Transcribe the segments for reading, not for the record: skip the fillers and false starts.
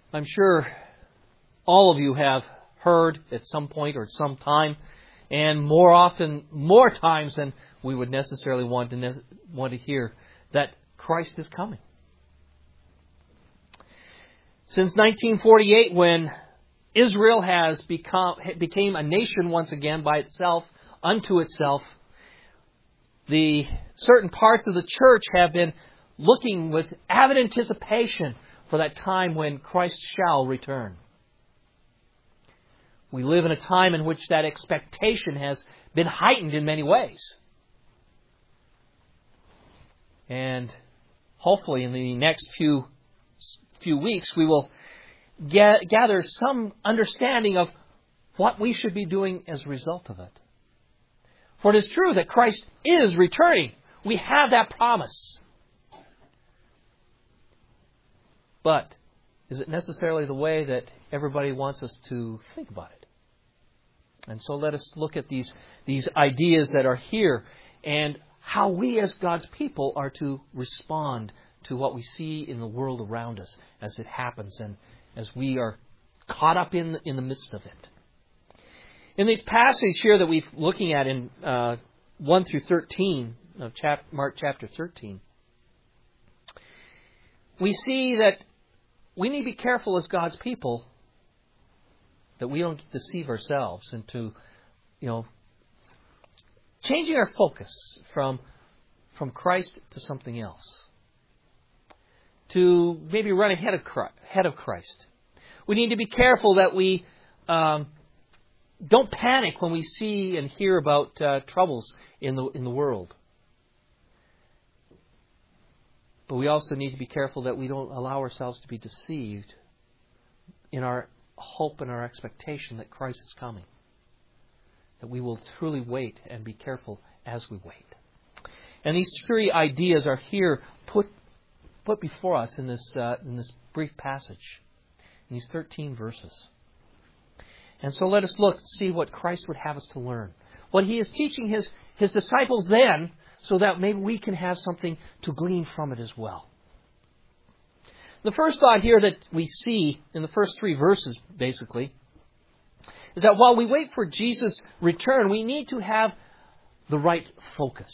I'm sure all of you have heard at some point or at some time, and more times than we would necessarily want to hear, that Christ is coming. Since 1948, when Israel became a nation once again by itself, unto itself, the certain parts of the church have been looking with avid anticipation for that time when Christ shall return. We live in a time in which that expectation has been heightened in many ways. And hopefully in the next few weeks we will gather some understanding of what we should be doing as a result of it. For it is true that Christ is returning. We have that promise. But is it necessarily the way that everybody wants us to think about it? And so let us look at these ideas that are here and how we as God's people are to respond to what we see in the world around us as it happens and as we are caught up in the midst of it. In these passages here that we're looking at in 1 through 13 of Mark chapter 13, we see that we need to be careful as God's people that we don't deceive ourselves into, changing our focus from Christ to something else, to maybe run ahead of Christ. We need to be careful that we don't panic when we see and hear about troubles in the world. But we also need to be careful that we don't allow ourselves to be deceived in our hope and our expectation that Christ is coming. That we will truly wait and be careful as we wait. And these three ideas are here put before us in this brief passage, in these 13 verses. And so let us see what Christ would have us to learn. What He is teaching His disciples then, so that maybe we can have something to glean from it as well. The first thought here that we see in the first 3 verses, basically, is that while we wait for Jesus' return, we need to have the right focus.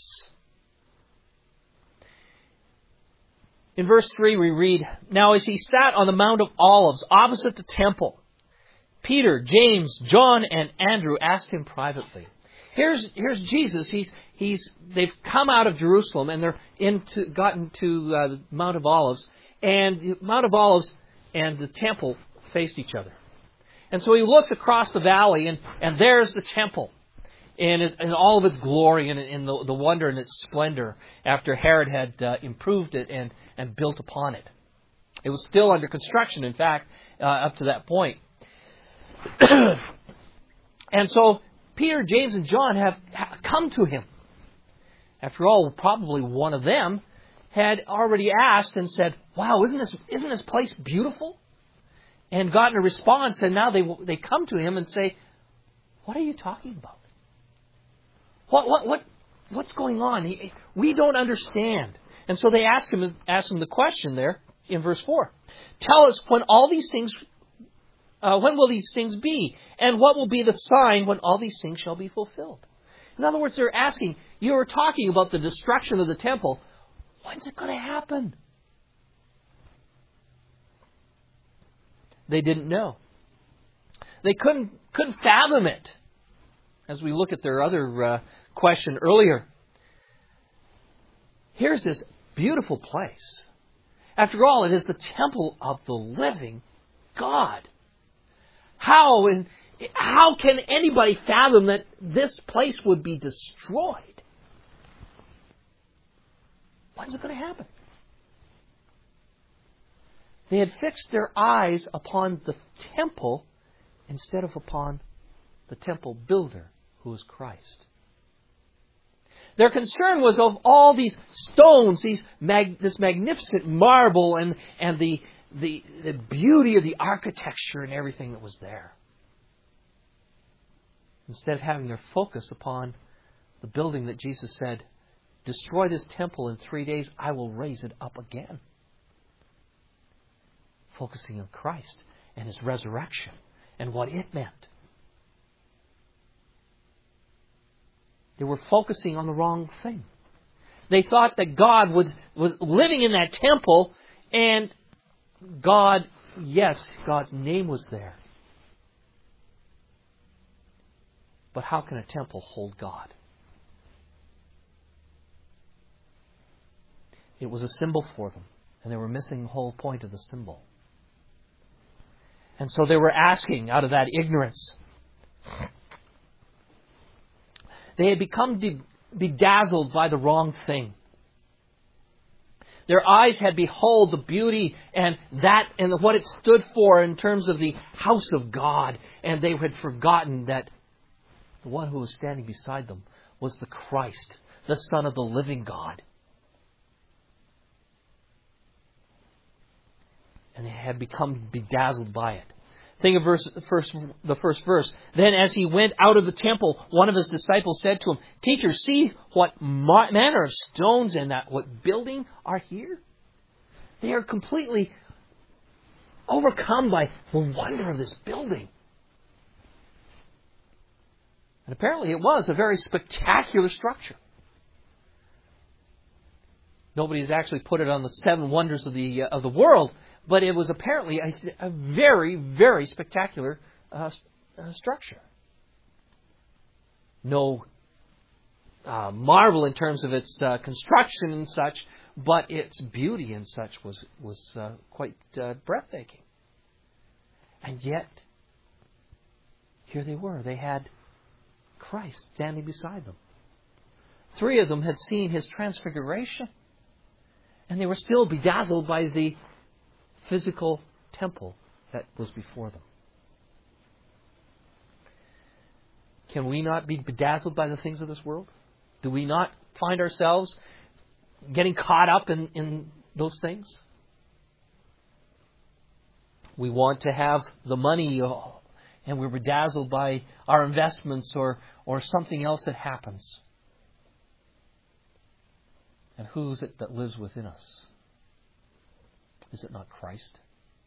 In verse 3 we read, "Now as He sat on the Mount of Olives opposite the temple, Peter, James, John, and Andrew asked Him privately." Here's Jesus. They've come out of Jerusalem and they're gotten to the Mount of Olives, and the Mount of Olives and the temple faced each other. And so He looks across the valley, and there's the temple in all of its glory and in the wonder and its splendor after Herod had improved it and built upon it. It was still under construction, in fact, up to that point. And so Peter, James, and John have come to Him. After all, probably one of them had already asked and said, "Wow, isn't this place beautiful?" And gotten a response, and now they come to Him and say, "What are you talking about? What's going on? We don't understand." And so they ask him the question there in verse 4. "Tell us when all these things. When will these things be? And what will be the sign when all these things shall be fulfilled?" In other words, they're asking, you were talking about the destruction of the temple. When's it going to happen? They didn't know. They couldn't fathom it. As we look at their other question earlier. Here's this beautiful place. After all, it is the temple of the living God. How can anybody fathom that this place would be destroyed? When's it going to happen? They had fixed their eyes upon the temple instead of upon the temple builder, who is Christ. Their concern was of all these stones, this magnificent marble and the beauty of the architecture and everything that was there. Instead of having their focus upon the building that Jesus said, "Destroy this temple in 3 days, I will raise it up again." focusing on Christ and His resurrection and what it meant. They were focusing on the wrong thing. They thought that God was living in that temple, and God, yes, God's name was there. But how can a temple hold God? It was a symbol for them, and they were missing the whole point of the symbol. And so they were asking out of that ignorance. They had become bedazzled by the wrong thing. Their eyes had beheld the beauty and what it stood for in terms of the house of God, and they had forgotten that the one who was standing beside them was the Christ, the Son of the living God. And they had become bedazzled by it. Think of the first verse. Then as he went out of the temple, one of his disciples said to him, "Teacher, see what manner of stones and what building are here?" They are completely overcome by the wonder of this building. And apparently it was a very spectacular structure. Nobody's actually put it on the 7 wonders of the world, but it was apparently a very, very spectacular structure. No marvel in terms of its construction and such, but its beauty and such was quite breathtaking. And yet, here they were. They had Christ standing beside them. 3 of them had seen His transfiguration, and they were still bedazzled by the physical temple that was before them. Can we not be bedazzled by the things of this world? Do we not find ourselves getting caught up in those things? We want to have the money, and we're bedazzled by our investments or something else that happens. And who is it that lives within us? Is it not Christ?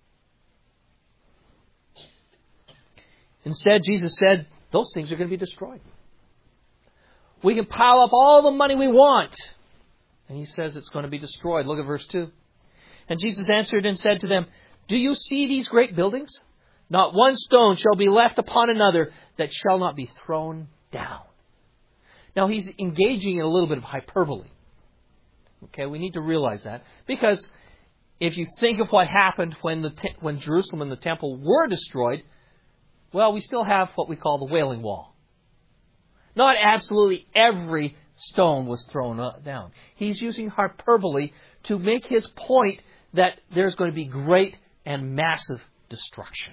Instead, Jesus said, those things are going to be destroyed. We can pile up all the money we want. And He says it's going to be destroyed. Look at verse 2. And Jesus answered and said to them, "Do you see these great buildings? Not one stone shall be left upon another that shall not be thrown down." Now He's engaging in a little bit of hyperbole. Okay, we need to realize that. Because if you think of what happened when Jerusalem and the temple were destroyed, well, we still have what we call the Wailing Wall. Not absolutely every stone was thrown down. He's using hyperbole to make his point that there's going to be great and massive destruction.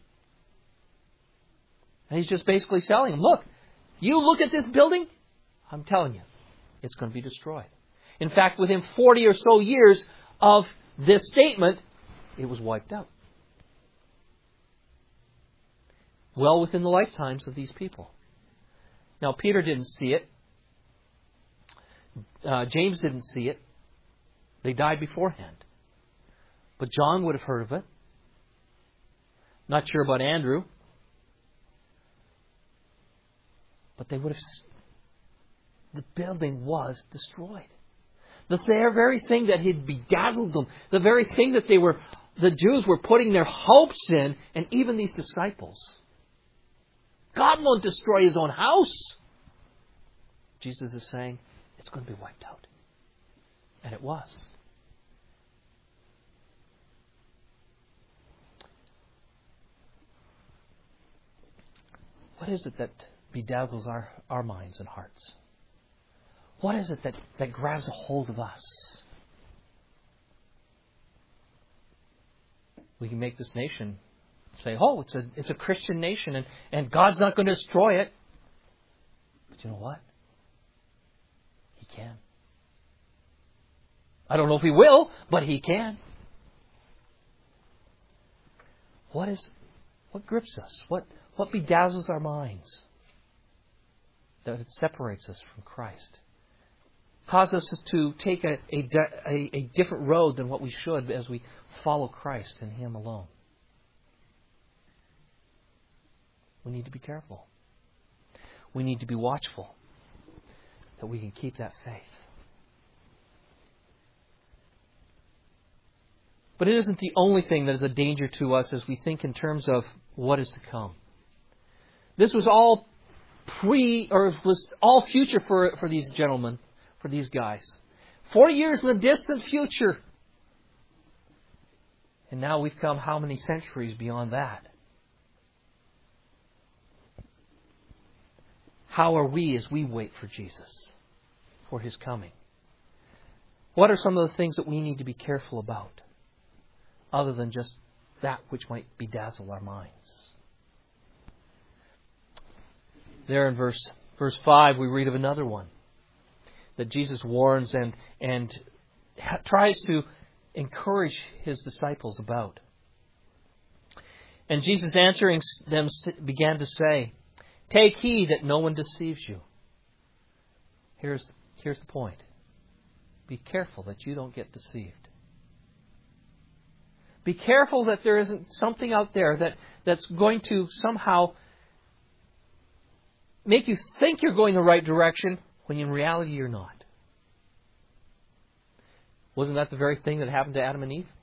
And He's just basically telling them, look, you look at this building, I'm telling you, it's going to be destroyed. In fact, within 40 or so years of this statement, it was wiped out. Well within the lifetimes of these people. Now, Peter didn't see it. James didn't see it. They died beforehand. But John would have heard of it. Not sure about Andrew. But they would have... The building was destroyed. The very thing that had bedazzled them, the very thing that the Jews were putting their hopes in, and even these disciples. God won't destroy His own house. Jesus is saying, it's going to be wiped out. And it was. What is it that bedazzles our minds and hearts? What is it that grabs a hold of us? We can make this nation say, oh, it's a Christian nation and God's not going to destroy it. But you know what? He can. I don't know if He will, but He can. What grips us? What bedazzles our minds that it separates us from Christ? cause us to take a different road than what we should as we follow Christ and Him alone. We need to be careful. We need to be watchful that we can keep that faith. But it isn't the only thing that is a danger to us as we think in terms of what is to come. This was all was all future for these gentlemen, for these guys. 40 years in the distant future. And now we've come how many centuries beyond that? How are we as we wait for Jesus, for His coming? What are some of the things that we need to be careful about, other than just that which might bedazzle our minds? There in verse 5 we read of another one that Jesus warns and tries to encourage His disciples about. And Jesus answering them began to say, "Take heed that no one deceives you." Here's the point. Be careful that you don't get deceived. Be careful that there isn't something out there that's going to somehow make you think you're going the right direction when in reality you're not. Wasn't that the very thing that happened to Adam and Eve?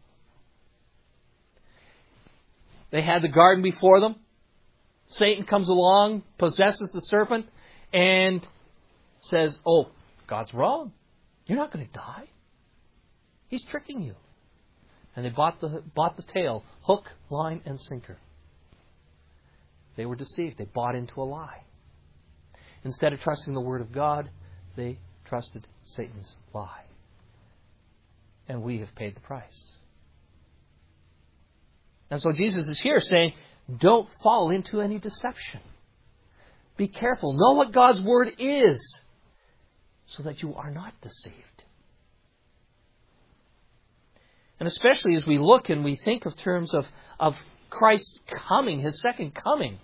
They had the garden before them. Satan comes along, possesses the serpent, and says, "Oh, God's wrong. You're not going to die. He's tricking you." And they bought the tail, hook, line, and sinker. They were deceived. They bought into a lie. Instead of trusting the Word of God, they trusted Satan's lie. And we have paid the price. And so Jesus is here saying, don't fall into any deception. Be careful. Know what God's Word is, so that you are not deceived. And especially as we look and we think of terms of Christ's coming, His second coming.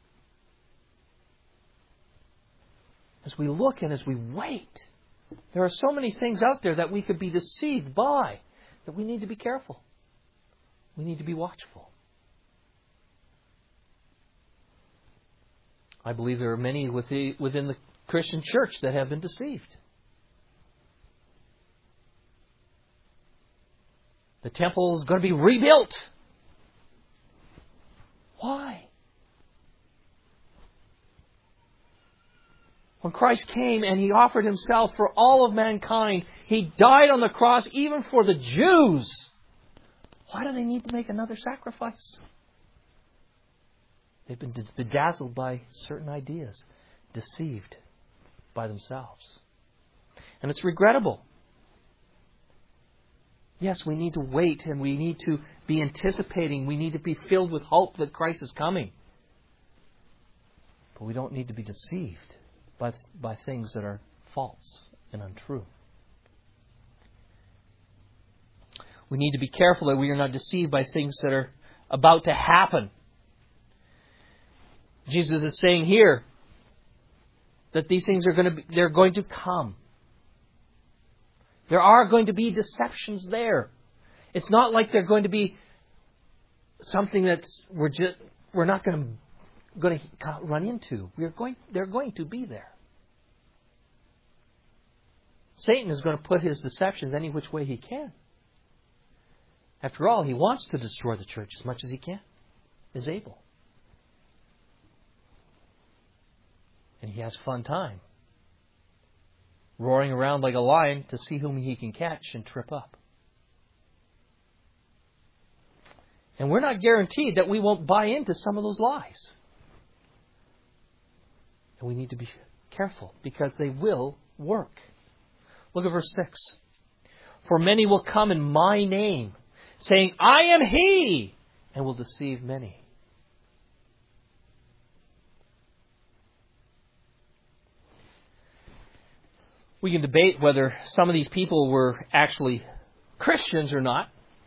As we look and as we wait, there are so many things out there that we could be deceived by, that we need to be careful. We need to be watchful. I believe there are many within the Christian church that have been deceived. The temple is going to be rebuilt. Why? When Christ came and He offered Himself for all of mankind, He died on the cross even for the Jews. Why do they need to make another sacrifice? They've been bedazzled by certain ideas, deceived by themselves. And it's regrettable. Yes, we need to wait and we need to be anticipating. We need to be filled with hope that Christ is coming. But we don't need to be deceived by things that are false and untrue. We need to be careful that we are not deceived by things that are about to happen. Jesus is saying here that these things are they're going to come. There are going to be deceptions there. It's not like they're going to be something that we're not going to run into. They're going to be there. Satan is going to put his deceptions any which way he can. After all, he wants to destroy the church as much as he can, is able. And he has fun time, roaring around like a lion to see whom he can catch and trip up. And we're not guaranteed that we won't buy into some of those lies. And we need to be careful because they will work. Look at verse 6. For many will come in my name, saying, I am He, and will deceive many. We can debate whether some of these people were actually Christians or not.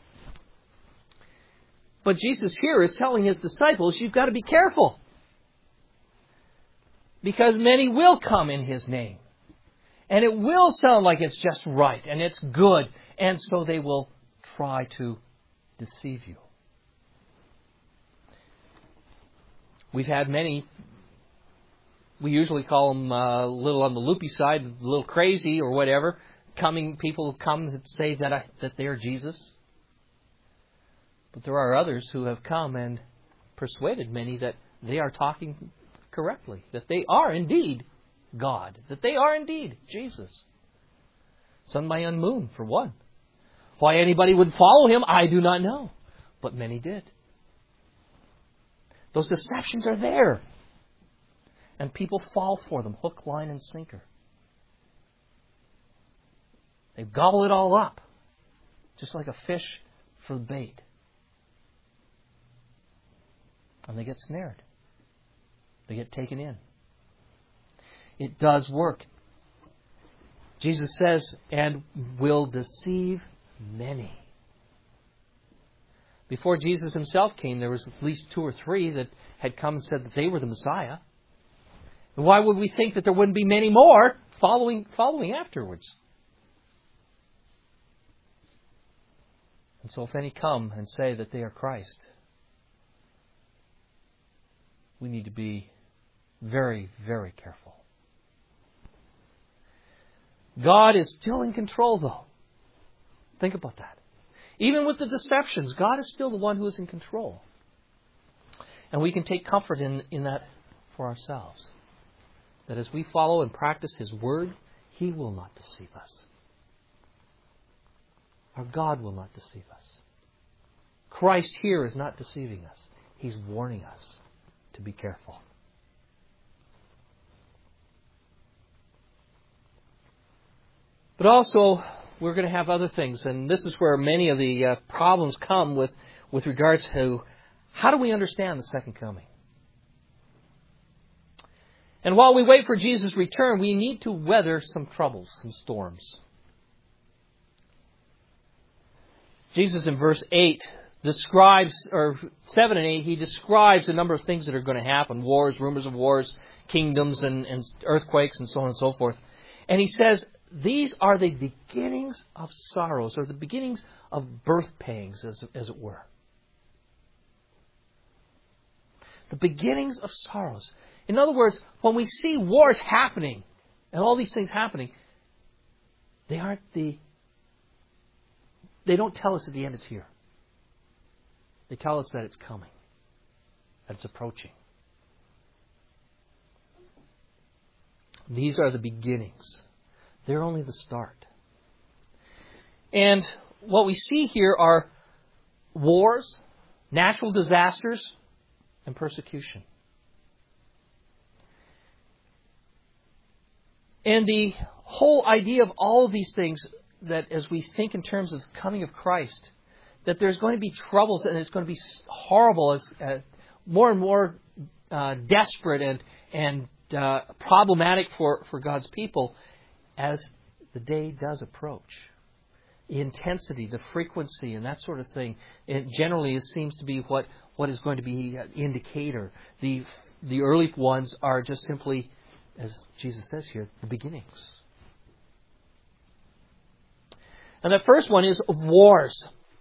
But Jesus here is telling His disciples, you've got to be careful. Because many will come in His name. And it will sound like it's just right and it's good. And so they will try to deceive you. We've had many, we usually call them a little on the loopy side, a little crazy or whatever. People come and say that they are Jesus. But there are others who have come and persuaded many that they are talking correctly, that they are indeed God, that they are indeed Jesus. Sun, by and moon, for one. Why anybody would follow him, I do not know. But many did. Those deceptions are there. And people fall for them, hook, line, and sinker. They gobble it all up, just like a fish for the bait. And they get snared. They get taken in. It does work. Jesus says, and will deceive many. Before Jesus himself came, there was at least 2 or 3 that had come and said that they were the Messiah. And why would we think that there wouldn't be many more following afterwards? And so if any come and say that they are Christ, we need to be very, very careful. God is still in control, though. Think about that. Even with the deceptions, God is still the one who is in control. And we can take comfort in that for ourselves. That as we follow and practice His Word, He will not deceive us. Our God will not deceive us. Christ here is not deceiving us. He's warning us to be careful. But also, we're going to have other things, and this is where many of the problems come with regards to how do we understand the second coming. And while we wait for Jesus' return, we need to weather some troubles, some storms. Jesus in verse 8 describes, or 7 and 8, He describes a number of things that are going to happen. Wars, rumors of wars, kingdoms, and earthquakes, and so on and so forth. And He says, these are the beginnings of sorrows, or the beginnings of birth pangs, as it were. The beginnings of sorrows. In other words, when we see wars happening, and all these things happening, they don't tell us that the end is here. They tell us that it's coming, that it's approaching. These are the beginnings. They're only the start. And what we see here are wars, natural disasters, and persecution. And the whole idea of all of these things, that as we think in terms of the coming of Christ, that there's going to be troubles and it's going to be horrible, as more and more desperate and problematic for God's people as the day does approach. The intensity, the frequency, and that sort of thing, it generally seems to be what is going to be an indicator. The early ones are just simply, as Jesus says here, the beginnings. And the first one is wars.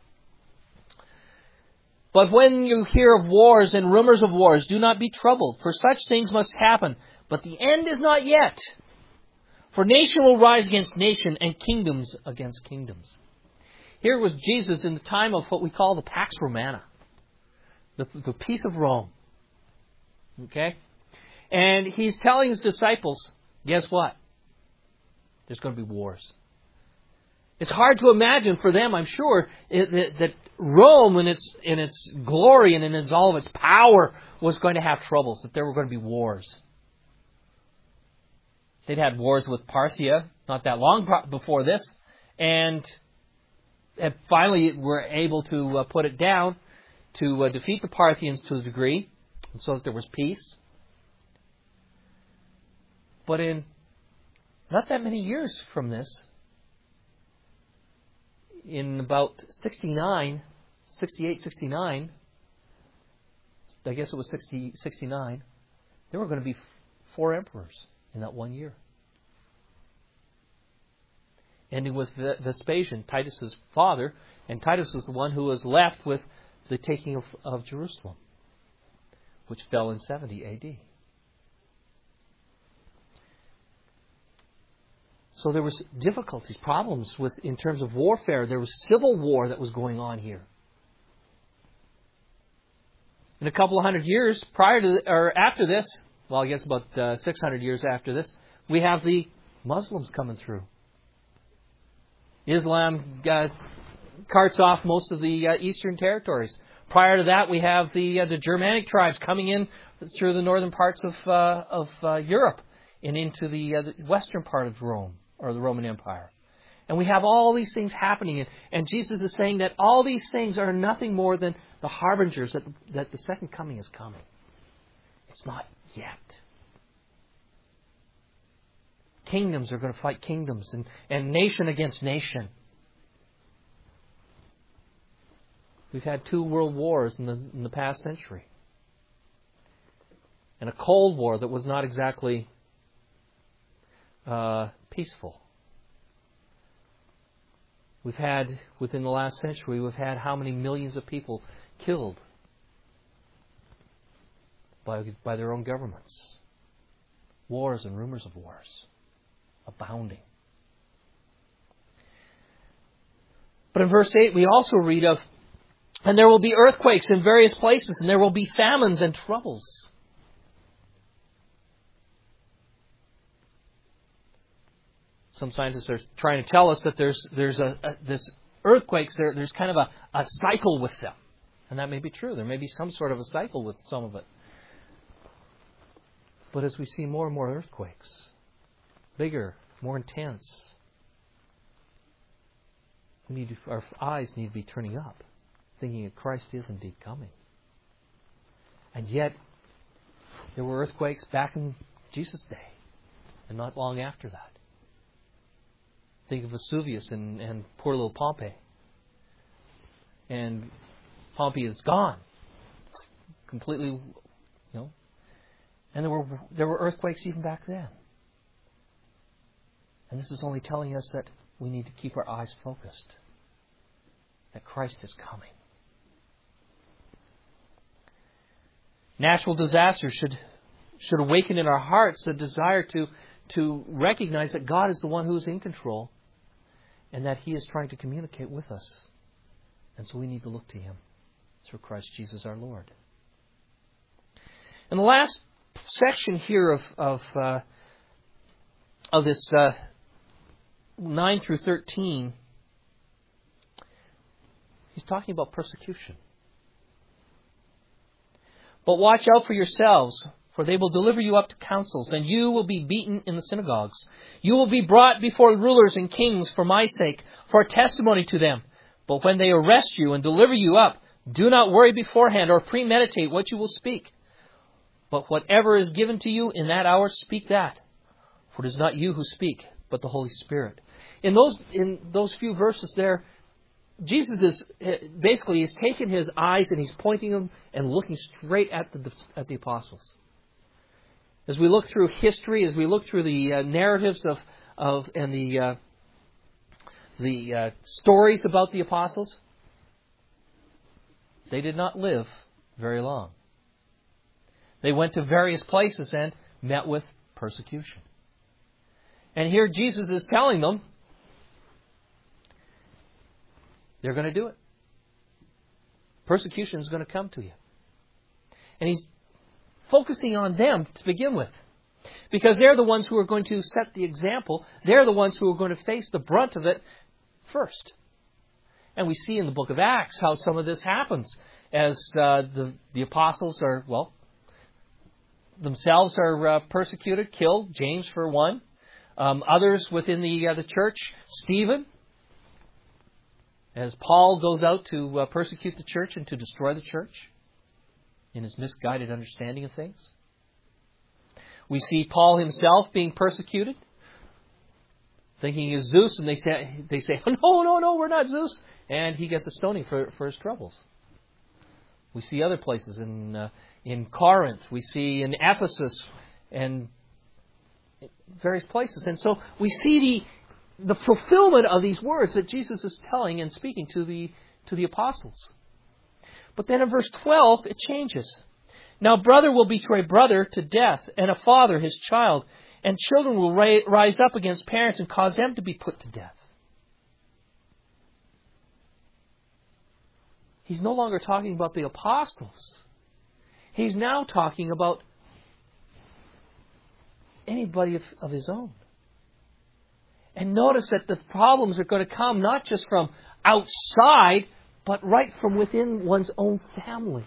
But when you hear of wars and rumors of wars, do not be troubled, for such things must happen. But the end is not yet. For nation will rise against nation, and kingdoms against kingdoms. Here was Jesus in the time of what we call the Pax Romana, the peace of Rome. Okay? And He's telling His disciples, guess what? There's going to be wars. It's hard to imagine for them, I'm sure, that Rome in its glory and in all of its power was going to have troubles, that there were going to be wars. They'd had wars with Parthia not that long before this, and finally were able to put it down, to defeat the Parthians to a degree, and so that there was peace. But in not that many years from this, in about 68, 69, I guess it was 69, there were going to be 4 emperors in that one year. ending with Vespasian, Titus's father, and Titus was the one who was left with the taking of Jerusalem, which fell in 70 A.D. So there was difficulties, problems in terms of warfare. There was civil war that was going on here. In a couple of hundred years prior to or after this, well, I guess about 600 years after this, we have the Muslims coming through. Islam carts off most of the eastern territories. Prior to that, we have the Germanic tribes coming in through the northern parts of Europe and into the western part of Rome, or the Roman Empire. And we have all these things happening. And Jesus is saying that all these things are nothing more than the harbingers that the second coming is coming. It's not yet. Kingdoms are going to fight kingdoms, and nation against nation. We've had 2 world wars in the past century. And a Cold War that was not exactly peaceful. We've had, within the last century, we've had how many millions of people killed by their own governments. Wars and rumors of wars abounding. But in verse 8 we also read of, and there will be earthquakes in various places, and there will be famines and troubles. Some scientists are trying to tell us that there's this earthquakes, there's kind of a cycle with them. And that may be true. There may be some sort of a cycle with some of it. But as we see more and more earthquakes, bigger, more intense, our eyes need to be turning up, thinking that Christ is indeed coming. And yet, there were earthquakes back in Jesus' day, and not long after that. Think of Vesuvius and poor little Pompeii. And Pompeii is gone. Completely, And there were earthquakes even back then. And this is only telling us that we need to keep our eyes focused. That Christ is coming. Natural disasters should awaken in our hearts the desire to recognize that God is the one who is in control and that He is trying to communicate with us. And so we need to look to Him through Christ Jesus our Lord. In the last section here of this 9 through 13, he's talking about persecution. But watch out for yourselves, for they will deliver you up to councils, and you will be beaten in the synagogues. You will be brought before rulers and kings for my sake, for a testimony to them. But when they arrest you and deliver you up, do not worry beforehand or premeditate what you will speak. But whatever is given to you in that hour, speak that. For it is not you who speak, but the Holy Spirit. In those few verses there, Jesus is basically he's taken his eyes and he's pointing them and looking straight at the apostles. As we look through history, as we look through the narratives and the stories about the apostles, they did not live very long. They went to various places and met with persecution. And here Jesus is telling them they're going to do it. Persecution is going to come to you. And he's focusing on them to begin with. Because they're the ones who are going to set the example. They're the ones who are going to face the brunt of it first. And we see in the book of Acts how some of this happens as the apostles are, themselves are persecuted, killed. James, for one. Others within the church. Stephen. As Paul goes out to persecute the church and to destroy the church in his misguided understanding of things. We see Paul himself being persecuted, thinking he is Zeus, and they say, no, we're not Zeus. And he gets a stoning for his troubles. We see other places in Corinth. We see in Ephesus and various places. And so we see the fulfillment of these words that Jesus is telling and speaking to the apostles. But then in verse 12, it changes. Now brother will betray brother to death, and a father his child, and children will rise up against parents and cause them to be put to death. He's no longer talking about the apostles. He's now talking about anybody of his own. And notice that the problems are going to come not just from outside, but right from within one's own family.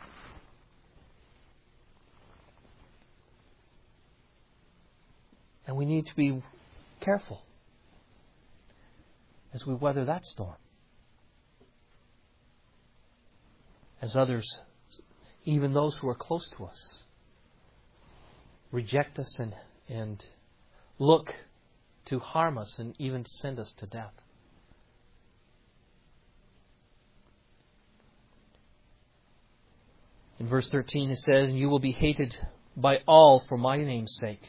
And we need to be careful as we weather that storm. As others, even those who are close to us, reject us and look to harm us and even send us to death. In verse 13 it says, "And you will be hated by all for my name's sake."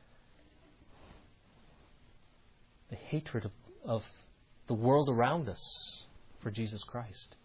The hatred of the world around us for Jesus Christ.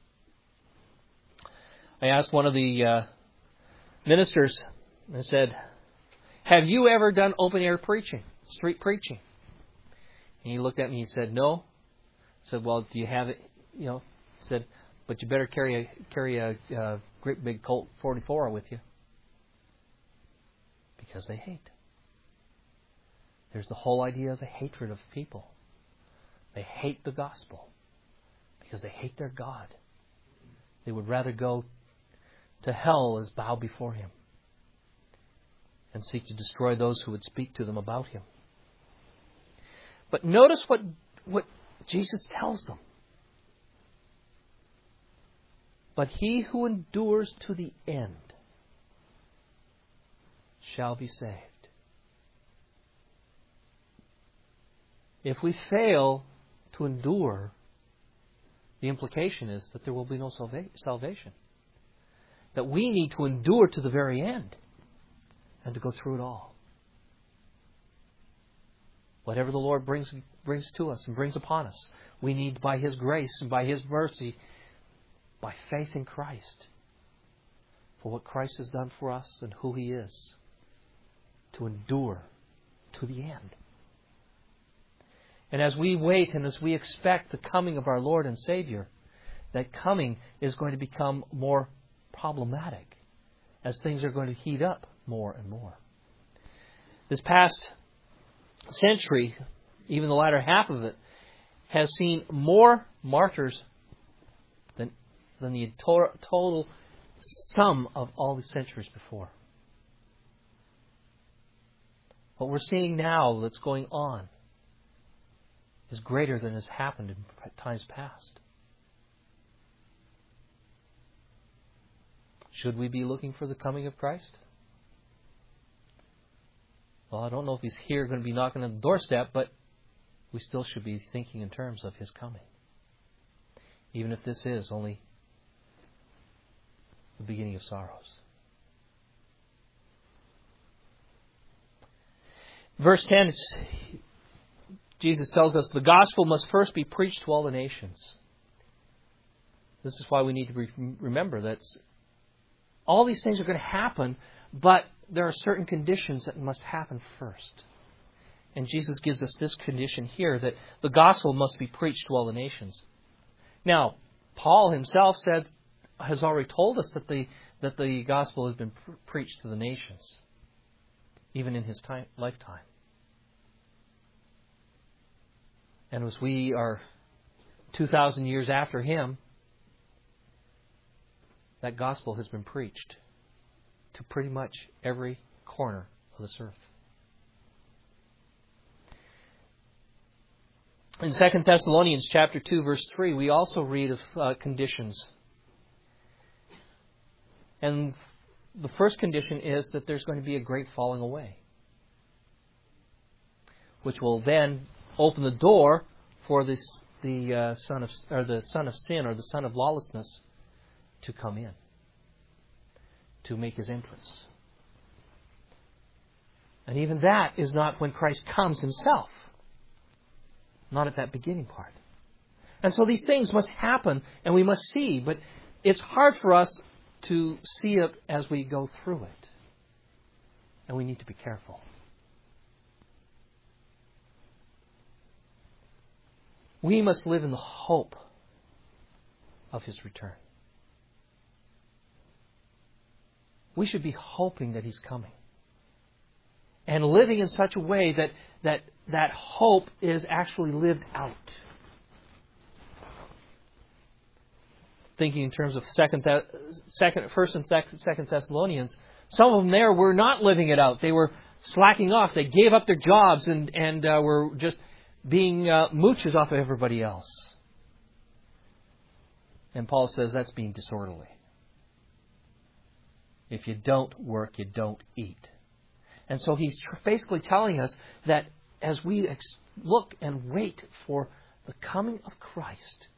I asked one of the ministers, and said, "Have you ever done open-air preaching, street preaching?" And he looked at me and he said, "No." I said, "Well, do you have it?" He said, "But you better carry a great big Colt 44 with you." Because they hate. There's the whole idea of the hatred of people. They hate the gospel because they hate their God. They would rather go to hell as bow before Him and seek to destroy those who would speak to them about Him. But notice what Jesus tells them. "But he who endures to the end shall be saved." If we fail to endure, the implication is that there will be no salvation. That we need to endure to the very end and to go through it all. Whatever the Lord brings to us and brings upon us, we need, by His grace and by His mercy, by faith in Christ, for what Christ has done for us and who He is, to endure to the end. And as we wait and as we expect the coming of our Lord and Savior, that coming is going to become more problematic as things are going to heat up more and more. This past century, even the latter half of it, has seen more martyrs than the total sum of all the centuries before. What we're seeing now that's going on is greater than has happened in times past. Should we be looking for the coming of Christ? Well, I don't know if He's here going to be knocking on the doorstep, but we still should be thinking in terms of His coming. Even if this is only the beginning of sorrows. Verse 10, Jesus tells us the gospel must first be preached to all the nations. This is why we need to remember that all these things are going to happen, but there are certain conditions that must happen first. And Jesus gives us this condition here, that the gospel must be preached to all the nations. Now, Paul himself has already told us that the gospel has been preached to the nations, even in his lifetime. And as we are 2,000 years after him, that gospel has been preached to pretty much every corner of this earth. In 2 Thessalonians chapter 2, verse 3, we also read of conditions. And the first condition is that there's going to be a great falling away, which will then open the door for the son of sin, or the son of lawlessness, to come in, to make his entrance. And even that is not when Christ comes himself. not at that beginning part. And so these things must happen, and we must see, but it's hard for us to see it as we go through it. And we need to be careful. We must live in the hope of His return. We should be hoping that He's coming. And living in such a way that hope is actually lived out. Thinking in terms of First and Second Thessalonians, some of them there were not living it out. They were slacking off. They gave up their jobs and were just being mooches off of everybody else. And Paul says that's being disorderly. If you don't work, you don't eat. And so he's basically telling us that as we look and wait for the coming of Christ,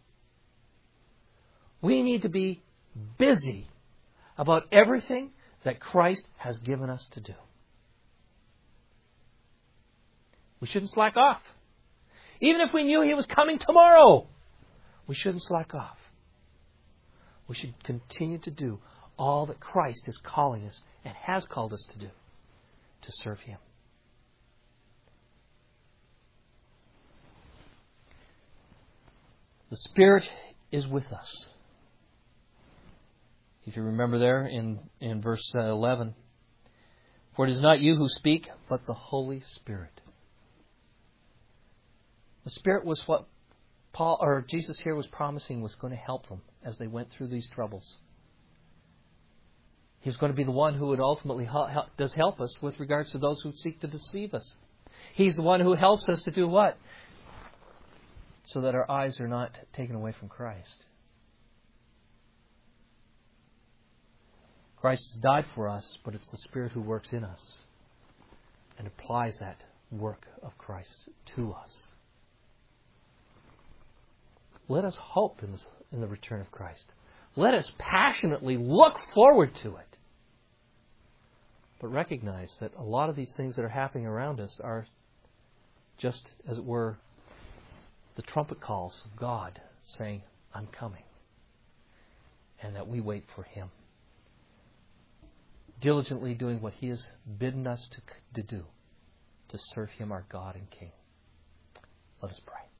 we need to be busy about everything that Christ has given us to do. We shouldn't slack off. Even if we knew He was coming tomorrow, we shouldn't slack off. We should continue to do all that Christ is calling us and has called us to do, to serve Him. The Spirit is with us. If you remember there in verse 11, for it is not you who speak, but the Holy Spirit. The Spirit was what Jesus here was promising was going to help them as they went through these troubles. He's going to be the one who would ultimately does help us with regards to those who seek to deceive us. He's the one who helps us to do what? So that our eyes are not taken away from Christ. Christ has died for us, but it's the Spirit who works in us and applies that work of Christ to us. Let us hope in the return of Christ. Let us passionately look forward to it. But recognize that a lot of these things that are happening around us are just, as it were, the trumpet calls of God saying, I'm coming. And that we wait for Him. Diligently doing what He has bidden us to do, to serve Him, our God and King. Let us pray.